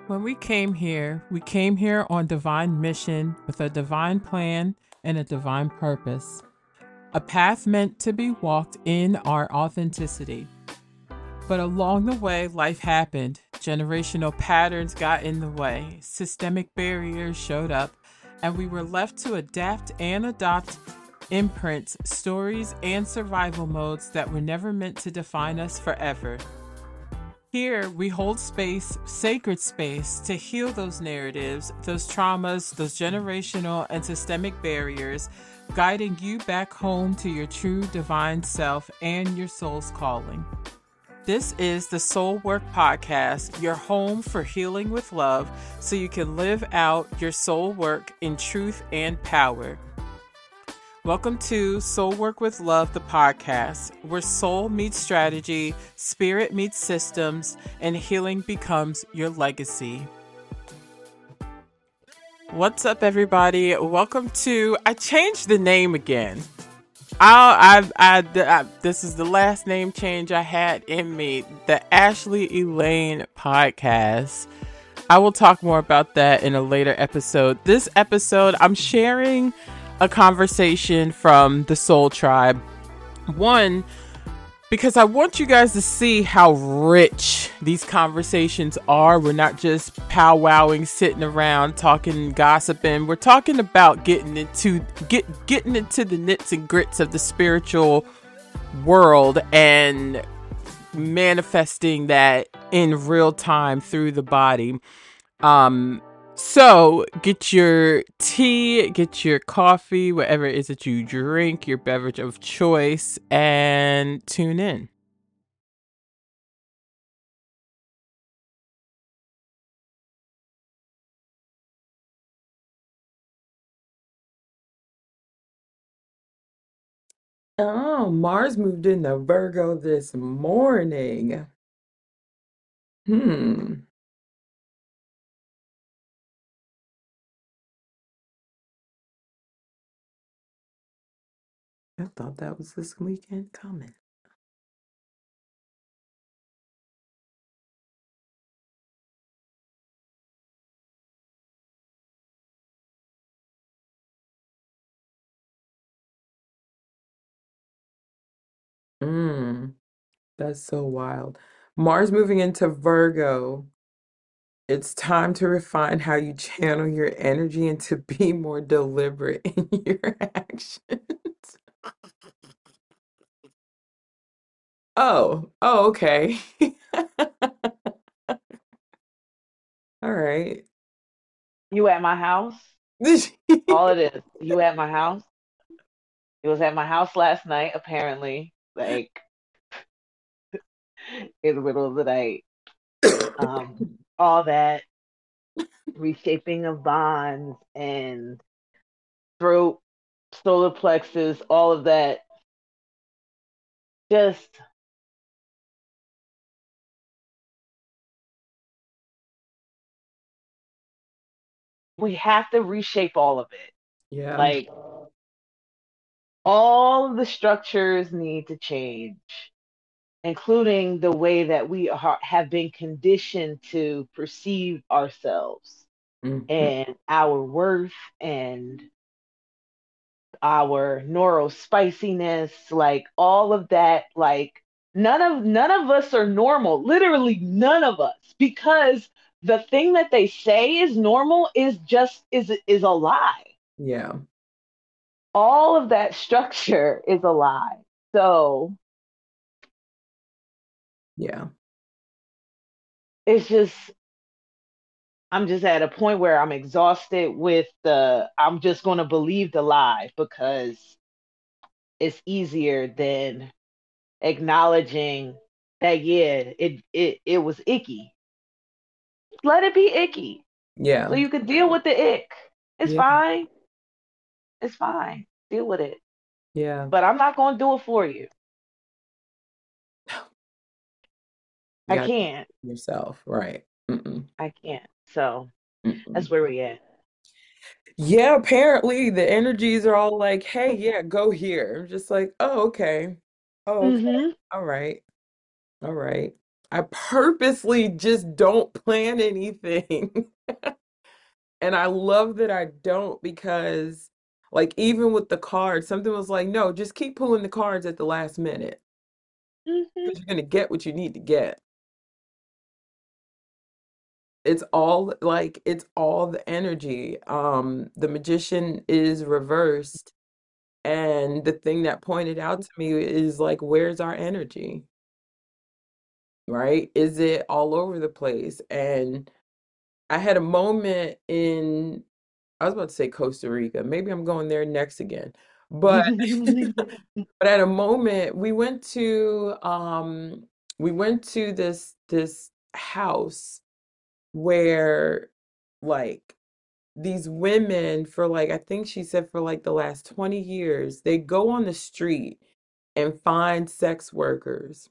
When we came here on divine mission with a divine plan and a divine purpose. A path meant to be walked in our authenticity. But along the way, life happened. Generational patterns got in the way, systemic barriers showed up, and we were left to adapt and adopt imprints, stories, and survival modes that were never meant to define us forever. Here, we hold space, sacred space, to heal those narratives, those traumas, those generational and systemic barriers, guiding you back home to your true divine self and your soul's calling. This is the Soul Work Podcast, your home for healing with love so you can live out your soul work in truth and power. Welcome to Soul Work with Love, the podcast, where soul meets strategy, spirit meets systems, and healing becomes your legacy. What's up, everybody? Welcome to, I changed the name again. This is the last name change I had in me, the Ashley Elaine podcast. I will talk more about that in a later episode. This episode, I'm sharing a conversation from the Soul Tribe. One, because I want you guys to see how rich these conversations are. We're not just powwowing, sitting around, talking, gossiping. We're talking about getting into the nits and grits of the spiritual world and manifesting that in real time through the body. So get your tea, get your coffee, whatever it is that you drink, your beverage of choice, and tune in. Oh, Mars moved into Virgo this morning. Hmm. I thought that was this weekend coming. Mm, that's so wild. Mars moving into Virgo. It's time to refine how you channel your energy and to be more deliberate in your actions. Oh, okay. All right. You at my house? All it is. You at my house? It was at my house last night, apparently. Like in the middle of the night. All that reshaping of bonds and throat, solar plexus, all of that. Just we have to reshape all of it. Yeah. Like all of the structures need to change, including the way that we have been conditioned to perceive ourselves Mhm. and our worth and our neurospiciness, like all of that. Like none of us are normal, literally none of us, because the thing that they say is normal is a lie. Yeah. All of that structure is a lie. So Yeah. it's just, I'm just at a point where I'm exhausted with I'm just going to believe the lie because it's easier than acknowledging that, yeah, it was icky. Let it be icky so Yeah. you could deal with the ick. It's Yeah. fine. It's fine. Deal with it. Yeah. But I'm not going to do it for you. You I got to can't. yourself, right? Mm-mm. I can't. So that's Mm-mm. where we at. Yeah, apparently the energies are all like, hey, yeah, go here. I'm just like, oh, okay. Oh, okay. Mm-hmm. All right. All right. I purposely just don't plan anything. And I love that I don't because, like, even with the cards, something was like, no, just keep pulling the cards at the last minute Hmm. because you're going to get what you need to get. It's all the energy. The magician is reversed. And the thing that pointed out to me is like, where's our energy? Right? Is it all over the place? And I had a moment in, I was about to say Costa Rica. Maybe I'm going there next again. But but at a moment we went to this house where like these women for like I think she said for like the last 20 years they go on the street and find sex workers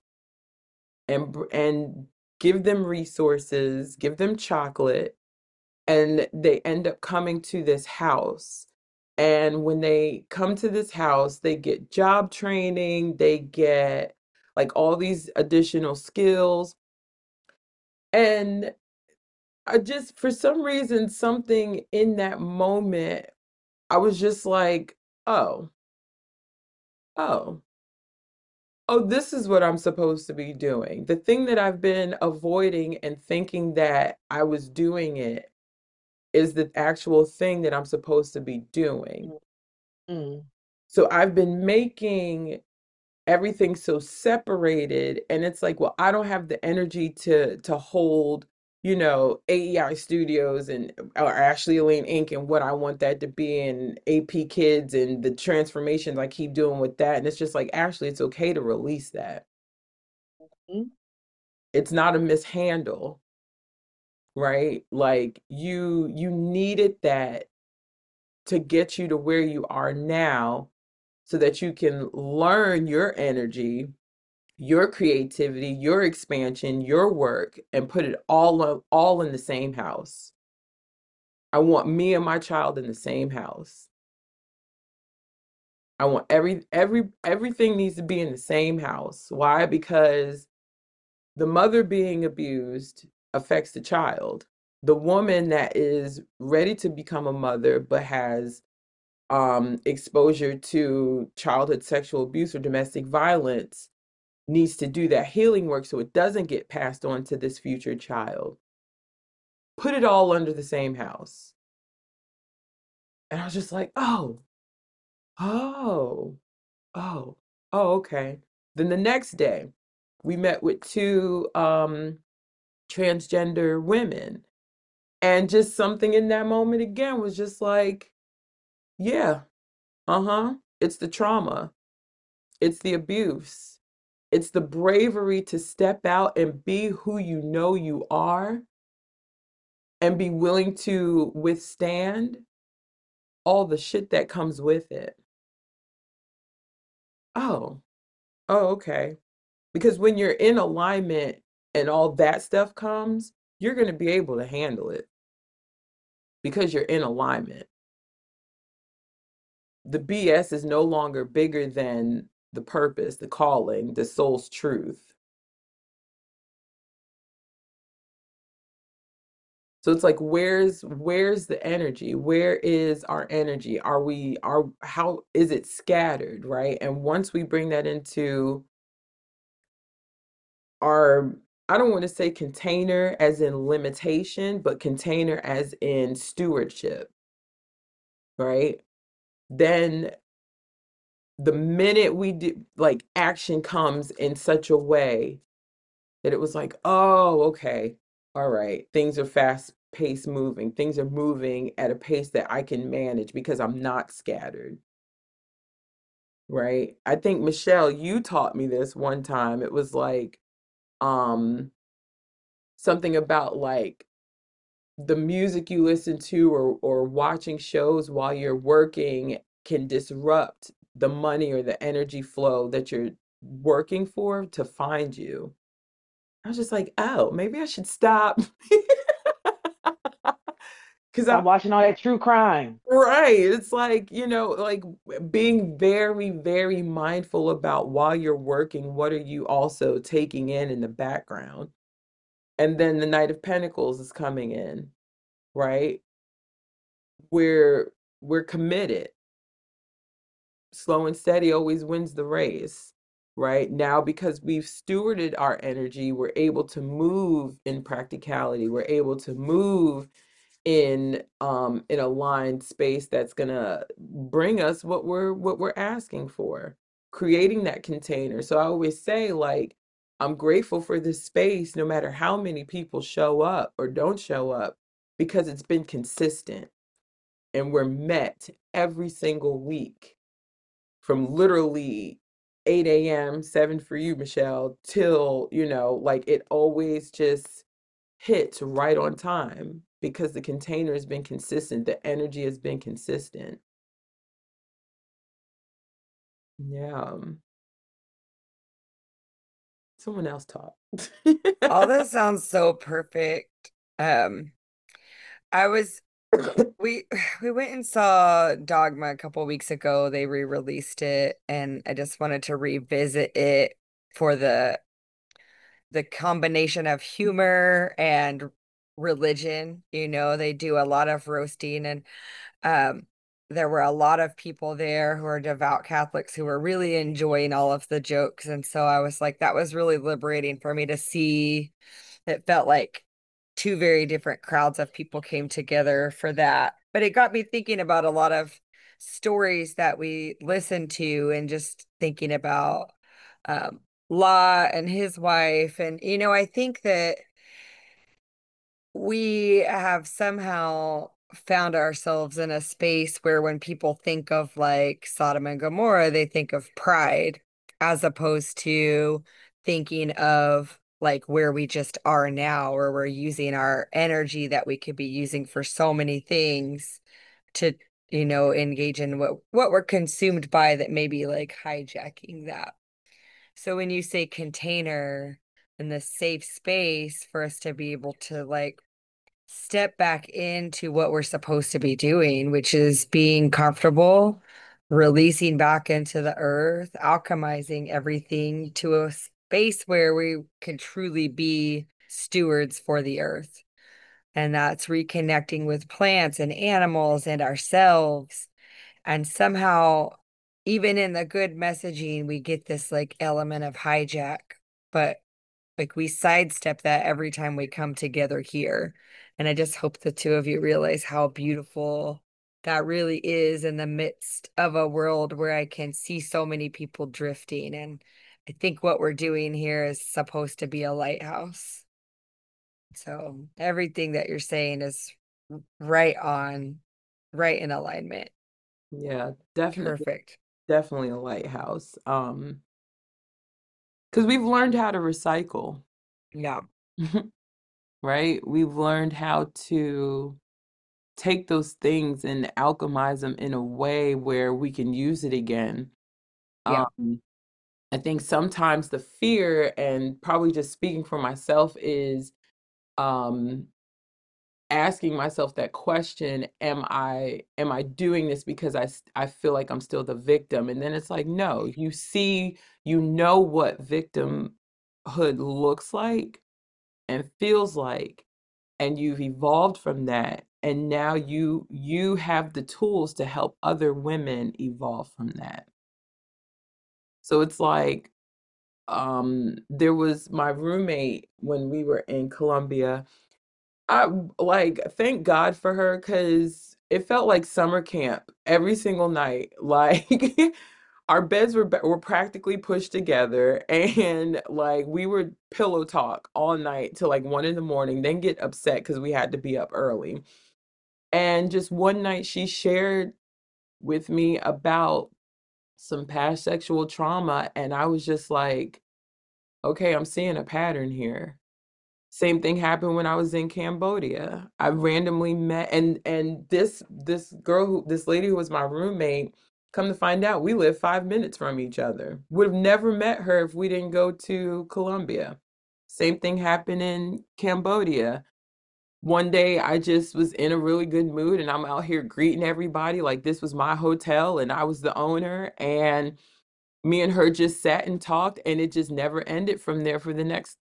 and give them resources, give them chocolate, and they end up coming to this house. And when they come to this house, they get job training, they get like all these additional skills. And I just, for some reason, something in that moment, I was just like, oh, oh, oh, this is what I'm supposed to be doing. The thing that I've been avoiding and thinking that I was doing it is the actual thing that I'm supposed to be doing. Mm. So I've been making everything so separated, and it's like, well, I don't have the energy to hold, AEI Studios and or Ashley Elaine Inc. and what I want that to be and AP Kids and the transformations I keep doing with that. And it's just like, Ashley, it's okay to release that. Mm. It's not a mishandle, right? Like you needed that to get you to where you are now so that you can learn your energy, your creativity, your expansion, your work, and put it all in the same house. I want me and my child in the same house. I want everything needs to be in the same house. Why? Because the mother being abused affects the child. The woman that is ready to become a mother but has exposure to childhood sexual abuse or domestic violence needs to do that healing work so it doesn't get passed on to this future child. Put it all under the same house. And I was just like, oh, oh, oh, okay. Then the next day, we met with two transgender women. And just something in that moment again was just like, yeah, uh-huh. It's the trauma, it's the abuse, it's the bravery to step out and be who you know you are and be willing to withstand all the shit that comes with it. Oh, oh, okay. Because when you're in alignment and all that stuff comes, you're going to be able to handle it because you're in alignment. The BS is no longer bigger than the purpose, the calling, the soul's truth. So it's like where's the energy? Where is our energy? How is it scattered, right? And once we bring that into our, I don't want to say container as in limitation, but container as in stewardship, right? Then the minute we do, like action comes in such a way that it was like, oh, okay, all right, things are fast pace moving. Things are moving at a pace that I can manage because I'm not scattered, right? I think Michelle, you taught me this one time. It was like um something about like the music you listen to or watching shows while you're working can disrupt the money or the energy flow that you're working for to find you. I was just like, oh, maybe I should stop. Because Stop I'm watching all that true crime. right. It's like, like being very, very mindful about while you're working, what are you also taking in the background? And then the Knight of Pentacles is coming in, right? We're committed. Slow and steady always wins the race, right? Now, because we've stewarded our energy, we're able to move in practicality. We're able to move in aligned space that's gonna bring us what we're asking for, creating that container. So I always say, like, I'm grateful for this space, no matter how many people show up or don't show up, because it's been consistent and we're met every single week from literally 8 a.m., 7 for you, Michelle, till, like it always just hits right on time because the container has been consistent, the energy has been consistent. Yeah. Someone else talk. All this sounds so perfect. Um, I was we we went and saw Dogma a couple weeks ago. They re-released it, and I just wanted to revisit it for the combination of humor and religion. You know, they do a lot of roasting, and um there were a lot of people there who are devout Catholics who were really enjoying all of the jokes. And so I was like, that was really liberating for me to see. It felt like two very different crowds of people came together for that. But it got me thinking about a lot of stories that we listen to and just thinking about um, Law and his wife. And, I think that we have somehow found ourselves in a space where when people think of like Sodom and Gomorrah, they think of pride as opposed to thinking of like where we just are now, where we're using our energy that we could be using for so many things to, engage in what we're consumed by that may be like hijacking that. So when you say container and the safe space for us to be able to like step back into what we're supposed to be doing, which is being comfortable, releasing back into the earth, alchemizing everything to a space where we can truly be stewards for the earth. And that's reconnecting with plants and animals and ourselves. And somehow, even in the good messaging, we get this like element of hijack. But like we sidestep that every time we come together here. And I just hope the two of you realize how beautiful that really is in the midst of a world where I can see so many people drifting. And I think what we're doing here is supposed to be a lighthouse. So everything that you're saying is right on, right in alignment. Yeah, definitely, Perfect. definitely a lighthouse. Because we've learned how to recycle, Yeah. right? We've learned how to take those things and alchemize them in a way where we can use it again. Yeah. Um, I think sometimes the fear, and probably just speaking for myself, is um asking myself that question, am I doing this because I feel like I'm still the victim? And then it's like, no, you know what victimhood looks like and feels like, and you've evolved from that, and now you have the tools to help other women evolve from that. So it's like, there was my roommate when we were in Colombia. I like thank God for her because it felt like summer camp every single night. Like our beds were practically pushed together, and like we would pillow talk all night till like 1 in the morning, then get upset because we had to be up early. And just one night she shared with me about some past sexual trauma, and I was just like, okay, I'm seeing a pattern here. Same thing happened when I was in Cambodia. I randomly met, and this girl this lady who was my roommate, come to find out we live 5 minutes from each other. Would have never met her if we didn't go to Colombia. Same thing happened in Cambodia. One day I just was in a really good mood and I'm out here greeting everybody like this was my hotel and I was the owner, and me and her just sat and talked, and it just never ended from there for the next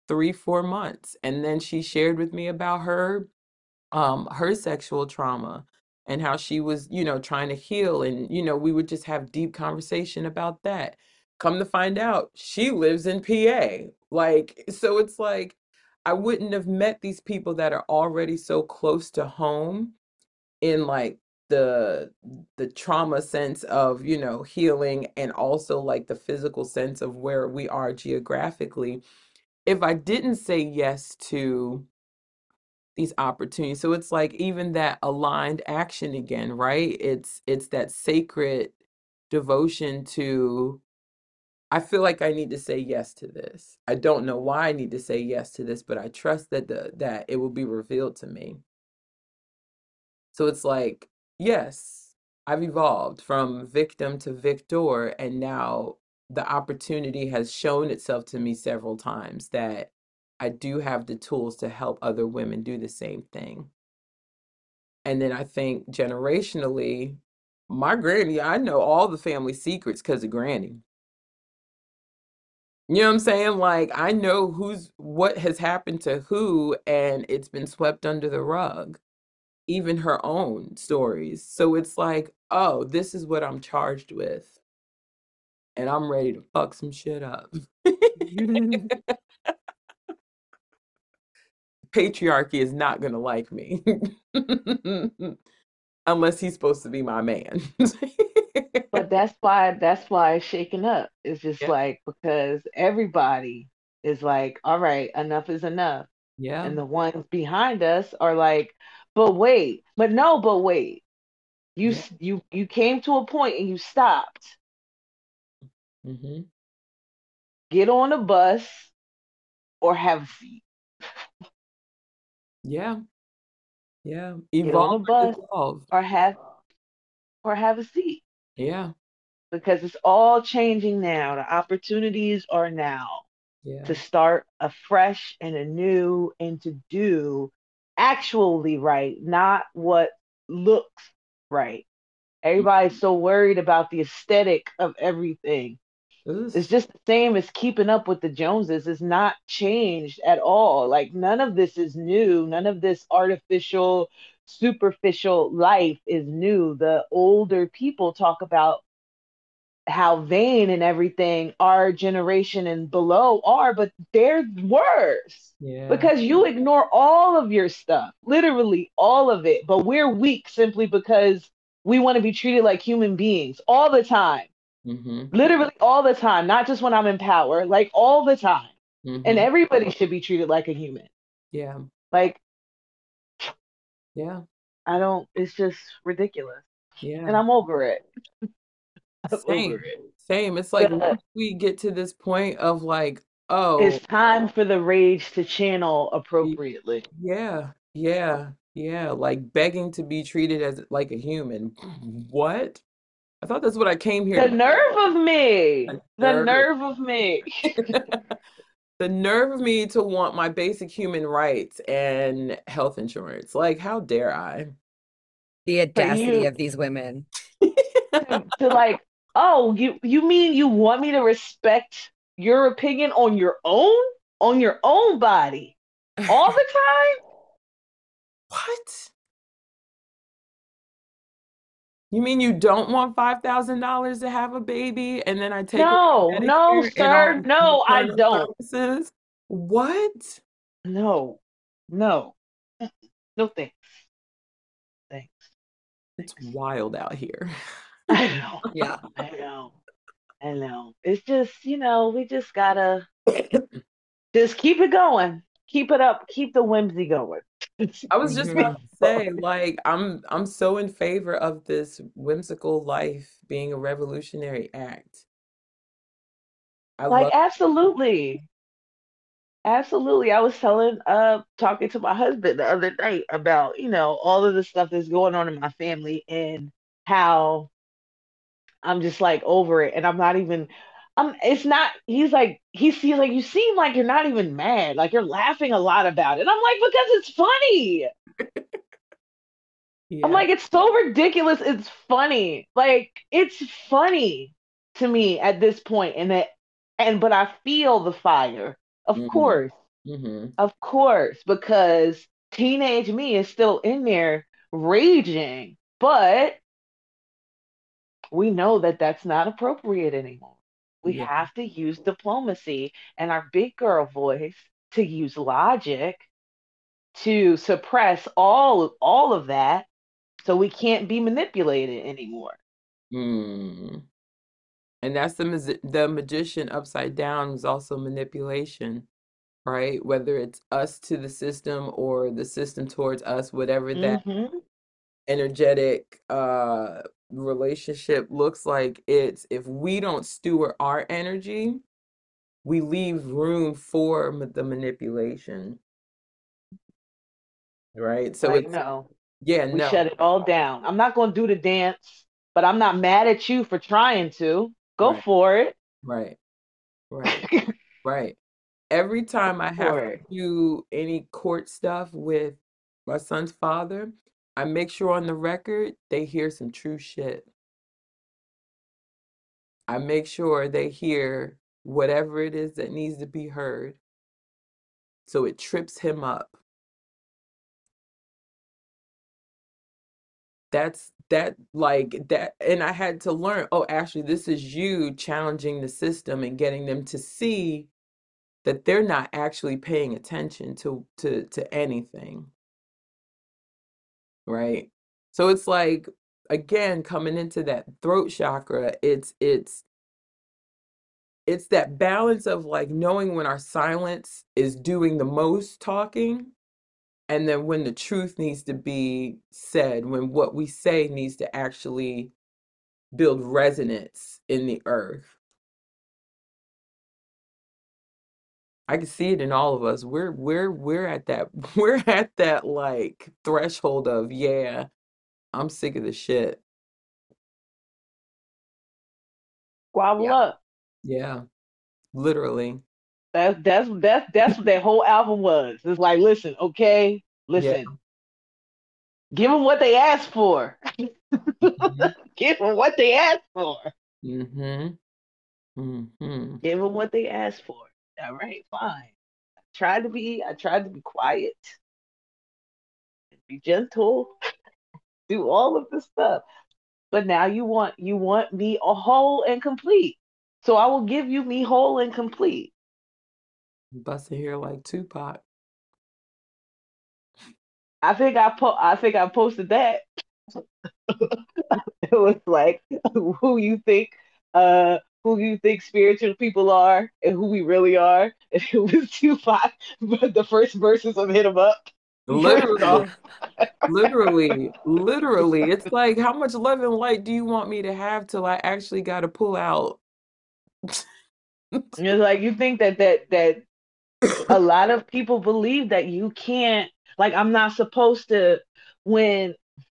3, 4 months. And then she shared with me about her sexual trauma and how she was, trying to heal. And, we would just have deep conversation about that. Come to find out, she lives in PA. Like, so it's like, I wouldn't have met these people that are already so close to home in like the the trauma sense of, healing, and also like the physical sense of where we are geographically, if I didn't say yes to these opportunities. So it's like even that aligned action again, right? It's that sacred devotion to, I feel like I need to say yes to this. I don't know why I need to say yes to this, but I trust that it will be revealed to me. So it's like, yes, I've evolved from victim to victor, and now the opportunity has shown itself to me several times that I do have the tools to help other women do the same thing. And then I think generationally, my granny, I know all the family secrets because of granny. You know what I'm saying? Like I know what has happened to who, and it's been swept under the rug, even her own stories. So it's like, oh, this is what I'm charged with, and I'm ready to fuck some shit up. Patriarchy is not gonna like me. Unless he's supposed to be my man. But that's why it's shaking up. It's just Yeah. like because everybody is like, all right, enough is enough. Yeah. And the ones behind us are like, but wait, but no, but wait. Yeah. You came to a point and you stopped. Hmm. Get on a bus or have a seat. Yeah. Yeah. Get on Evolve a or bus dissolve. or have a seat. Yeah. Because it's all changing now. The opportunities are now Yeah. to start afresh and anew and to do actually right, not what looks right. Everybody's so worried about the aesthetic of everything. It's Oof. just the same as keeping up with the Joneses. It's not changed at all. Like none of this is new. None of this artificial, superficial life is new. The older people talk about how vain and everything our generation and below are, but they're worse Yeah. because you ignore all of your stuff, literally all of it. But we're weak simply because we want to be treated like human beings all the time, Mm-hmm. literally all the time, not just when I'm in power, like all the time. And Mm-hmm. everybody should be treated like a human. Yeah. Like, Yeah. I don't, it's just ridiculous. And Yeah. I'm over it. I'm over Same. it. Same. It's like The once we get to this point of like, It's oh, time for the rage to channel y- appropriately. yeah, yeah, yeah, like begging to be treated as like a human. What? I thought that's what I came here The to nerve of me. The nerve. nerve of me. The nerve of me to want my basic human rights and health insurance. Like, how dare I? The For audacity you of these women. to like, oh, you mean you want me to respect your opinion on your own body all the time? What? You mean you don't want $5,000 to have a baby and then I take away No, no, Medicare and all sir. the No, I maternal don't. services? What? No, no, no thanks. Thanks. It's Thanks. wild out here. I know. Yeah. I know. I know. It's just, we just gotta just keep it going. Keep it up. Keep the whimsy going. I was just Hmm. about to say, like, I'm so in favor of this whimsical life being a revolutionary act. I Like love. absolutely. Absolutely. I was talking to my husband the other night about, all of the stuff that's going on in my family and how I'm just like over it. And I'm not even it's not he's like, you seem like you're not even mad. Like you're laughing a lot about it. I'm like, because it's funny. I'm Yeah. like, it's so ridiculous. It's funny. Like, it's funny to me at this point, and but I feel the fire, of Hmm. course. Mm-hmm. Of course, because teenage me is still in there raging, but we know that that's not appropriate anymore. We Yeah. have to use diplomacy and our big girl voice to use logic to suppress all of that so we can't be manipulated anymore. Mm. And that's the magician upside down is also manipulation, right? Whether it's us to the system or the system towards us, whatever that Hmm. energetic relationship looks like, it's if we don't steward our energy, we leave room for the manipulation, right? So Like, it's no, yeah, we no, shut it all down. I'm not going to do the dance, but I'm not mad at you for trying to. Go right, for it. right, right, right. Every time I have For to it. do any court stuff with my son's father, I make sure on the record they hear some true shit. I make sure they hear whatever it is that needs to be heard so it trips him up. That's that like that and I had to learn, oh, actually this is you challenging the system and getting them to see that they're not actually paying attention to anything, right? So it's like again coming into that throat chakra, it's that balance of like knowing when our silence is doing the most talking and then when the truth needs to be said, when what we say needs to actually build resonance in the earth. I can see it in all of us. We're at that we're at that like threshold of yeah, I'm sick of the shit. Squabble Yeah. up. Yeah. Literally. That's what that whole album was. It's like, listen, okay, Yeah. listen, give them what they asked for. Mhm. Give them what they asked for. Mhm. Mhm. Give them what they asked for. All right, fine. I tried to be quiet, be gentle, do all of this stuff. But now you want me a whole and complete. So I will give you me whole and complete. Busting here like Tupac. I think I posted that. It was like who you think spiritual people are and who we really are. And it was Tupac, but the first verses of Hit 'em Up. First Literally. off, Literally. Literally. It's like how much love and light do you want me to have till I actually got to pull out? it's like you think that a lot of people believe that you can't, like, I'm not supposed to, when,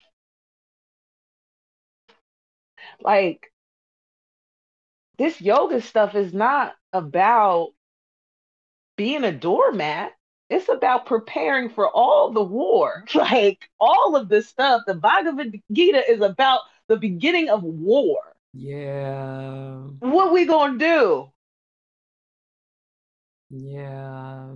like, this yoga stuff is not about being a doormat. It's about preparing for all the war. Like all of this stuff. The Bhagavad Gita is about the beginning of war. Yeah. What we gonna do? Yeah.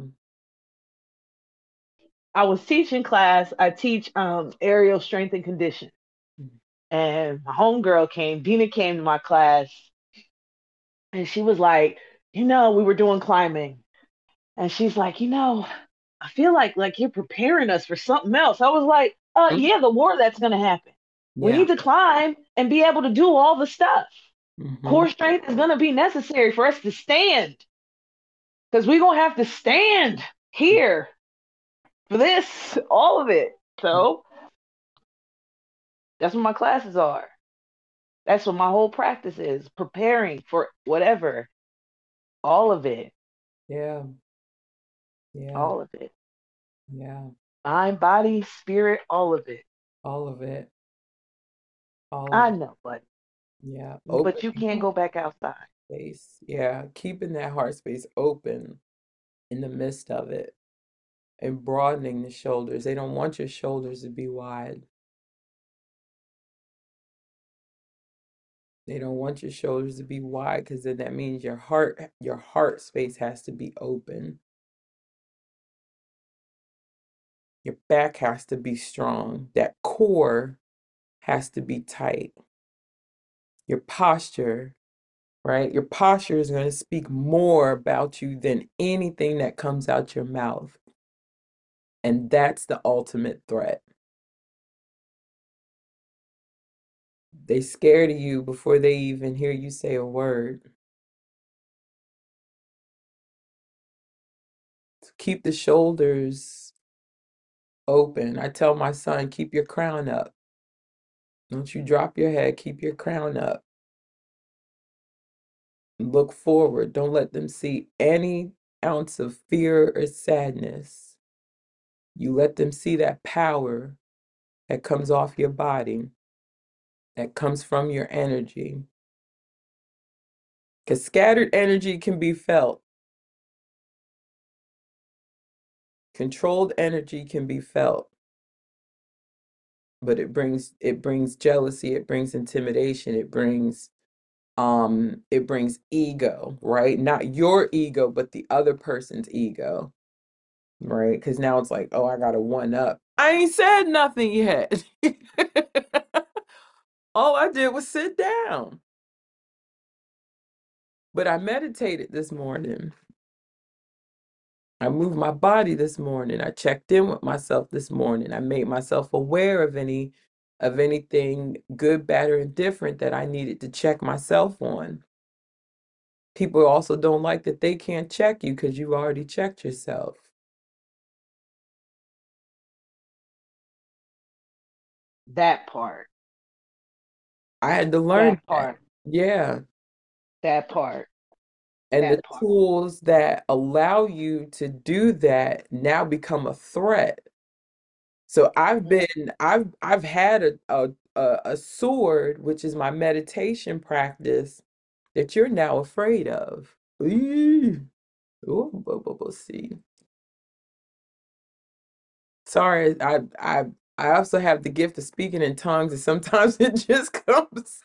I was teaching class. I teach aerial strength and condition. And my homegirl came, Dina came to my class, and she was like, we were doing climbing. And she's like, I feel like you're preparing us for something else. I was like, Mm. yeah, the war that's gonna happen. We Yeah. need to climb and be able to do all the stuff. Mhm. Core strength is gonna be necessary for us to stand. Because we're gonna have to stand here for this, all of it. So that's what my classes are. That's what my whole practice is. Preparing for whatever. All of it. Yeah. Yeah. All of it. Yeah. Mind, body, spirit, all of it. All of it. All of I it. know, Yeah. but you can't go back outside. Space. Yeah. Keeping that heart space open in the midst of it and broadening the shoulders. They don't want your shoulders to be wide. They don't want your shoulders to be wide because then that means your heart space has to be open. Your back has to be strong. That core has to be tight. Your posture, right? Your posture is going to speak more about you than anything that comes out your mouth. And that's the ultimate threat. They scared of you before they even hear you say a word. So keep the shoulders open. I tell my son, keep your crown up. Don't you drop your head, keep your crown up. Look forward. Don't let them see any ounce of fear or sadness. You let them see that power that comes off your body, that comes from your energy. Because scattered energy can be felt. Controlled energy can be felt. But it brings jealousy, it brings intimidation, it brings ego, right? Not your ego, but the other person's ego, right? Because now it's like, oh, I got to one up. I ain't said nothing yet. All I did was sit down. But I meditated this morning. I moved my body this morning. I checked in with myself this morning. I made myself aware of anything good, bad, or indifferent that I needed to check myself on. People also don't like that they can't check you because you've already checked yourself. That part. I had to learn That that. part. Yeah. That part. And the That part. tools that allow you to do that now become a threat. So I've had a sword, which is my meditation practice, that you're now afraid of. Ooh, see. Sorry, I also have the gift of speaking in tongues, and sometimes it just comes,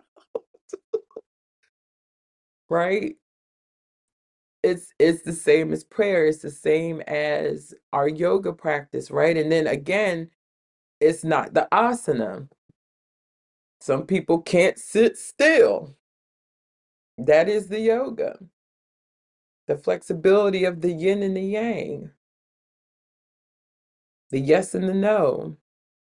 right? It's the same as prayer, it's the same as our yoga practice, right? And then again, it's not the asana. Some people can't sit still. That is the yoga. The flexibility of the yin and the yang, the yes and the no.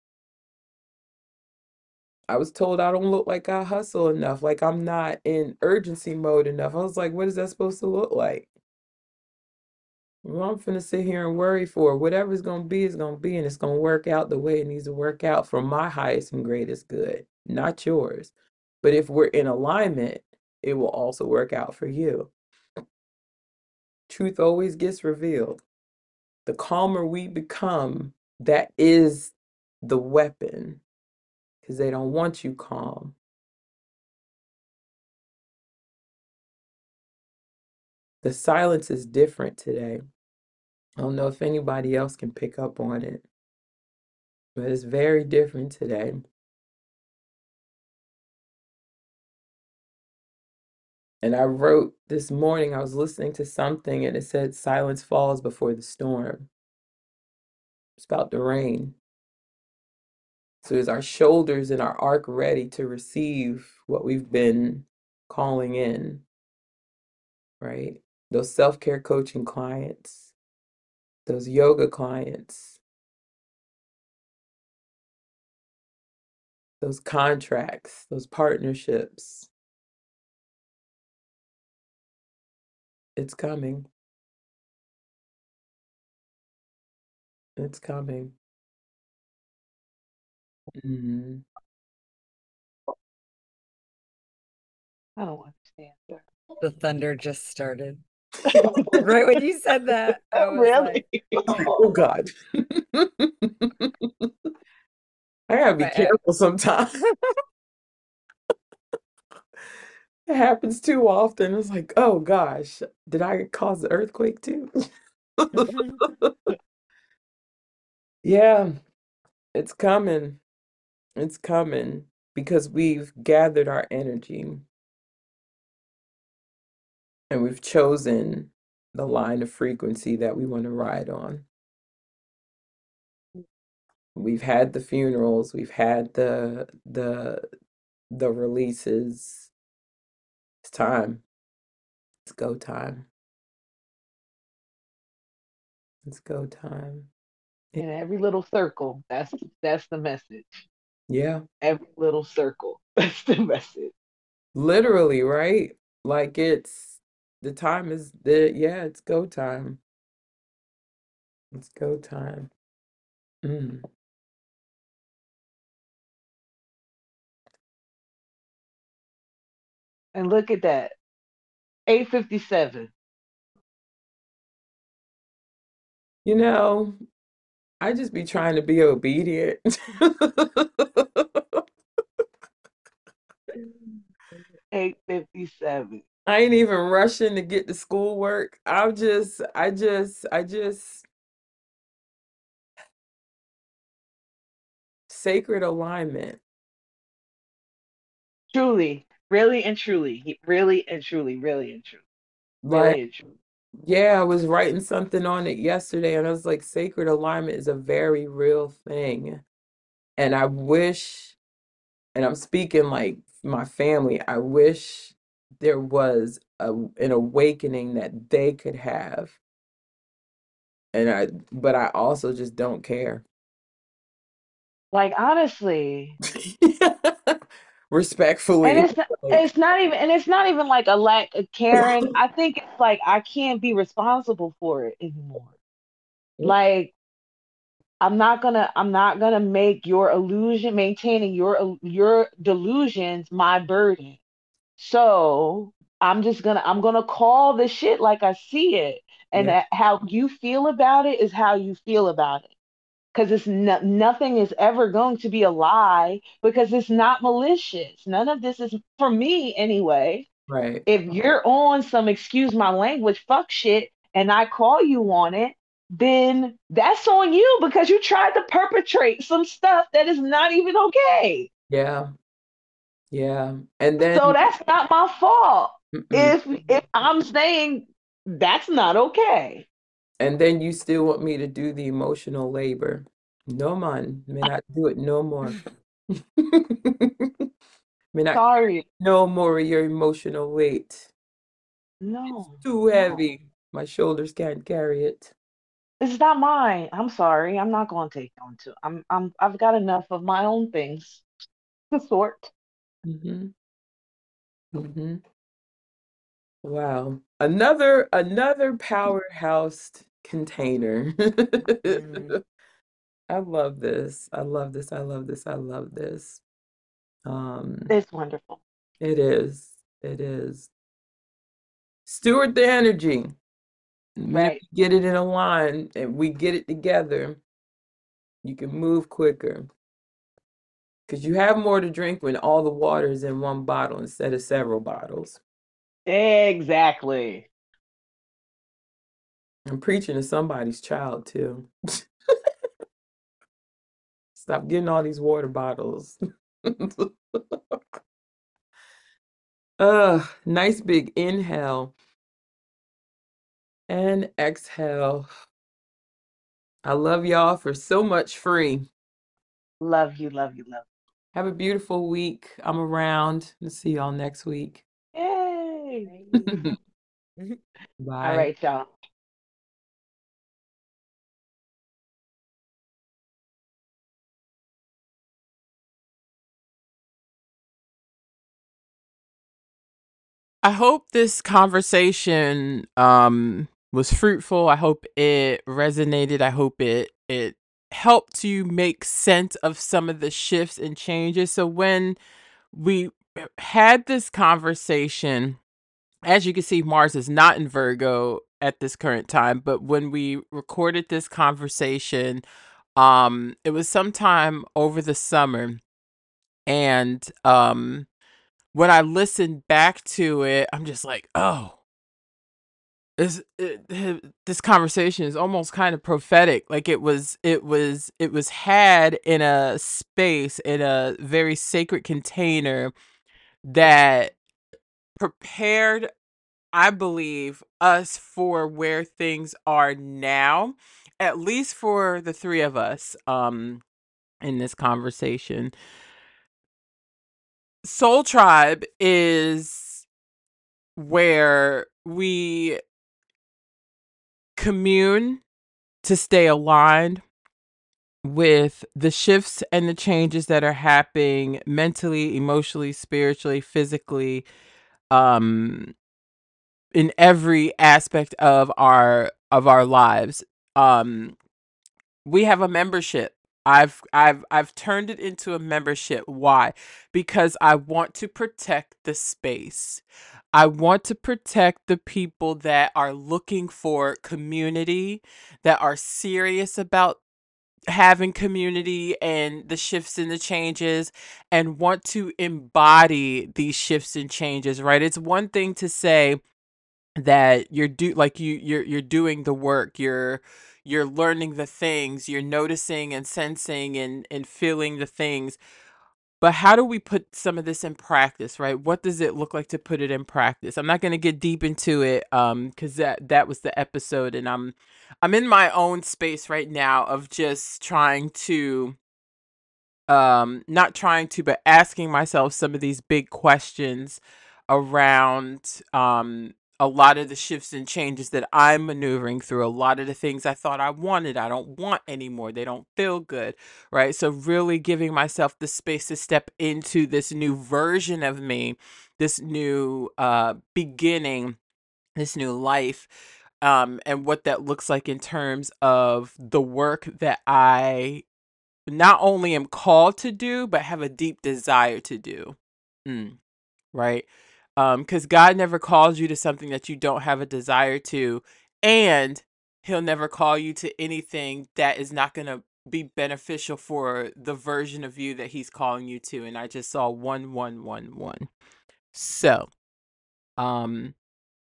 I was told I don't look like I hustle enough, like I'm not in urgency mode enough. I was like, what is that supposed to look like? Well, I'm finna sit here and worry for whatever's gonna be is gonna be, and it's gonna work out the way it needs to work out for my highest and greatest good, not yours. But if we're in alignment, it will also work out for you. Truth always gets revealed. The calmer we become, that is the weapon, because they don't want you calm. The silence is different today. I don't know if anybody else can pick up on it, but it's very different today. And I wrote this morning, I was listening to something and it said, silence falls before the storm. It's about the rain. So is our shoulders and our arc ready to receive what we've been calling in, right? Those self-care coaching clients, those yoga clients, those contracts, those partnerships. It's coming. It's coming. Mhm. I don't understand, sir. The thunder just started. Right when you said that, I was Really? like, Oh God. I gotta be but I- careful sometimes. It happens too often. It's like, oh gosh, did I cause the earthquake too? Yeah, it's coming. It's coming because we've gathered our energy and we've chosen the line of frequency that we want to ride on. We've had the funerals, we've had the releases. It's time. It's go time. It's go time. In every little circle. That's the message. Yeah, Every little circle. That's the message. literally, right? Like it's the time is the yeah, it's go time. It's go time. Mm. And look at that. 8:57. You know, I just be trying to be obedient. 8:57. I ain't even rushing to get to schoolwork. I just sacred alignment. Truly, really and truly, really and truly, really and truly, Like, really and truly. yeah, I was writing something on it yesterday and I was like, sacred alignment is a very real thing. And I wish, and I'm speaking like my family, I wish there was an awakening that they could have. But I also just don't care. Like honestly, and Respectfully, like, it's not even like a lack of caring. I think it's like I can't be responsible for it anymore. Like I'm not gonna make your illusion maintaining your delusions my burden. So I'm gonna call the shit like I see it, and yeah, how you feel about it is how you feel about it. Because nothing is ever going to be a lie because it's not malicious. None of this is for me anyway. right. If you're on some excuse my language fuck shit and I call you on it, then that's on you because you tried to perpetrate some stuff that is not even okay. Yeah, yeah. And then, So that's not my fault. mm-mm. If I'm saying that's not okay. And then you still want me to do the emotional labor. No, man, may not do it no more. May not Sorry. no more of your emotional weight. It's No, too no. heavy. My shoulders can't carry it. It's not mine. I'm sorry. I'm not going to take on to. I've got enough of my own things to sort. Hmm. Hmm. Wow. Another powerhouse container. Mhm. I love this. I love this. I love this. I love this. Um, It's wonderful. it is. It is. Steward the energy. The minute Right. we get it in a line and we get it together, you can move quicker. Because you have more to drink when all the water is in one bottle instead of several bottles. Exactly. I'm preaching to somebody's child too. Stop getting all these water bottles. Nice big inhale and exhale. I love y'all for so much free. Love you, love you, love Have a beautiful week. I'm around. Let's see y'all next week. you. Yay. All Bye. right, y'all. I hope this conversation was fruitful. I hope it resonated. I hope it helped you make sense of some of the shifts and changes. So when we had this conversation, as you can see, Mars is not in Virgo at this current time, but when we recorded this conversation, it was sometime over the summer, and when I listened back to it, I'm just like, oh, this conversation is almost kind of prophetic. Like it was had in a space, in a very sacred container that prepared, I believe, us for where things are now, at least for the three of us. in this conversation. Soul Tribe is where we commune to stay aligned with the shifts and the changes that are happening mentally, emotionally, spiritually, physically, um, in every aspect of our lives. Um, we have a membership. I've turned it into a membership. Why? Because I want to protect the space. I want to protect the people that are looking for community, that are serious about having community and the shifts and the changes, and want to embody these shifts and changes, right? It's one thing to say that you're doing the work, you're learning the things, you're noticing and sensing and feeling the things, but how do we put some of this in practice, right? What does it look like to put it in practice? I'm not going to get deep into it cuz that was the episode, and I'm in my own space right now of just trying to not trying to, but asking myself some of these big questions around a lot of the shifts and changes that I'm maneuvering through. A lot of the things I thought I wanted, I don't want anymore. They don't feel good, right? So really giving myself the space to step into this new version of me, this new beginning, this new life, and what that looks like in terms of the work that I not only am called to do, but have a deep desire to do. Right? Because God never calls you to something that you don't have a desire to, and He'll never call you to anything that is not going to be beneficial for the version of you that He's calling you to. And I just saw 1111. So, um,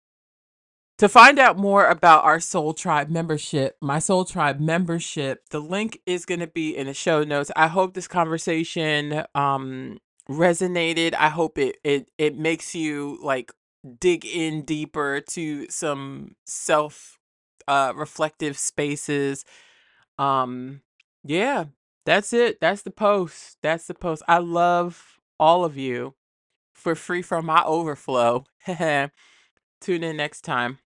to find out more about our Soul Tribe membership, my Soul Tribe membership, the link is going to be in the show notes. I hope this conversation resonated. I hope it makes you like dig in deeper to some self reflective spaces. Yeah, that's it. That's the post. That's the post. I love all of you. For free from my overflow. Tune in next time.